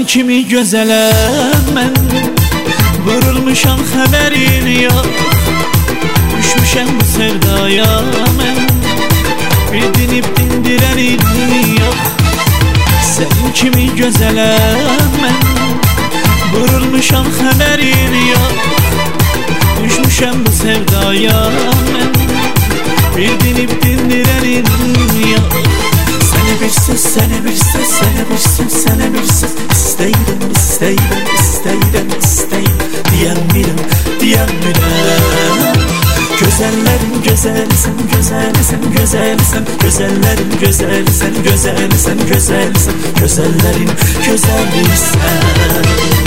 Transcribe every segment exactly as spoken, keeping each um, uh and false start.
kimi gözələm mən, vurulmuşam xəbərin yox. Düşmüşəm bu sevdaya mən, bir dinib dindirənin yox. Sənin kimi gözələm mən, vurulmuşam xəbərin yox. Düşmüşəm bu sevdaya mən, bir dinib dindirənin yox. Sənə bir söz, sənə bir söz, sənə bir söz, sənə bir söz İstəyirəm, istəyirəm, istəyirəm, istəyirəm Deyəmirəm, deyəmirəm. Gözəllərin gözəlisən, gözəlisən, gözəlisən Gözəllərin gözəlisən, gözəlisən, gözəlisən Gözəllərin gözəlisən.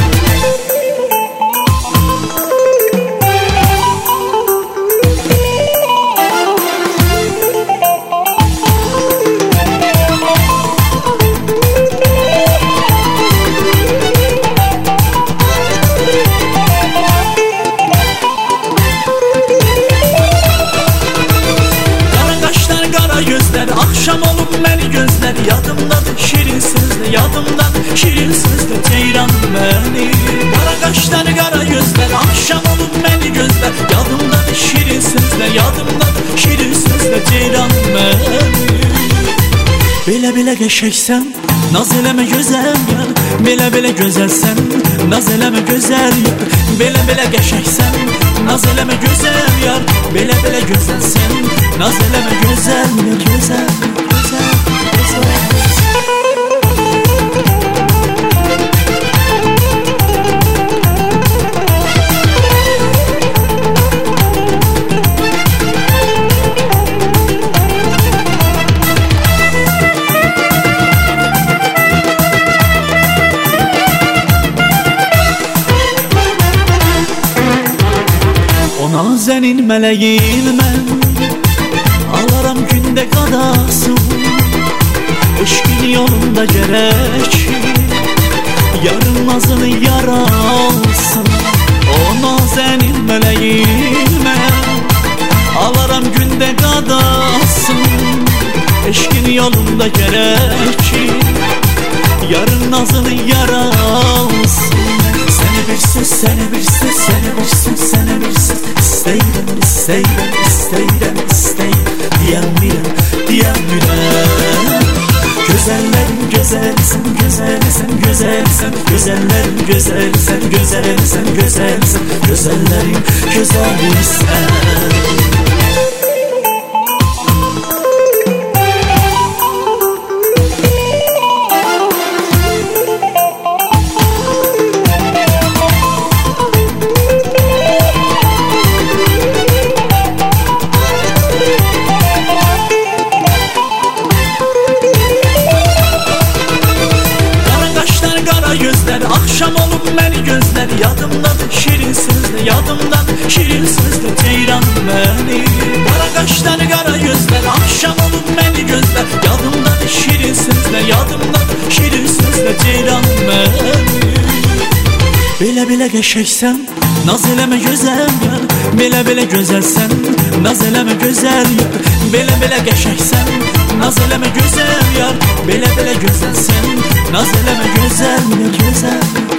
Akşam olup məni gözlər, yadımdadır şirin sözlü, yadımdadır şirin sözlü ceyran məni. Qara qaşlar, qara gözlər, akşam olup məni gözlər, yadımdadır şirin sözlü, yadımdadır şirin sözlü ceyran məni. Belə-belə qəşəksən, naz eləmə gözəl yar, belə-belə gözəlsən, naz eləmə gözəl yar. Belə-belə qəşəksən, naz eləmə gözəl yar, belə-belə gözəlsən, naz eləmə gözəl, gözəl, gözəl, gözəl. Nazənin mələyin mən, alaram gündə qadasın. Eşqin yolunda gərək yarın nazını yaralsın. O nazənin mələyin mən, alaram gündə qadasın. Eşqin yolunda gərək yarın nazını yaralsın. Sənə bir söz, sənə bir söz, sənə bir söz, sənə bir söz İstəyirəm, istəyirəm, istəyirəm, istəyirəm Deyəmirəm, deyəmirəm. Gözəllərin gözəlisən, gözəlisən, gözəlisən Gözəllərin gözəlisən, gözəlisən, gözəlisən Gözəllərin gözəlisən. Akşam olup məni gözlər, yadımdadır şirin sözlü, yadımdadır şirin sözlü ceyran məni. Qara qaşlar, qara gözlər, akşam olup məni gözlər, yadımdadır şirin sözlü, yadımdadır şirin sözlü ceyran məni. Belə-belə qəşəksən, naz eləmə gözəl yar, belə-belə gözəlsən, naz eləmə gözəl yar. Belə-belə qəşəksən, naz eləmə gözəl yar, belə-belə gözəlsən, naz eləmə gözəl, gözəl.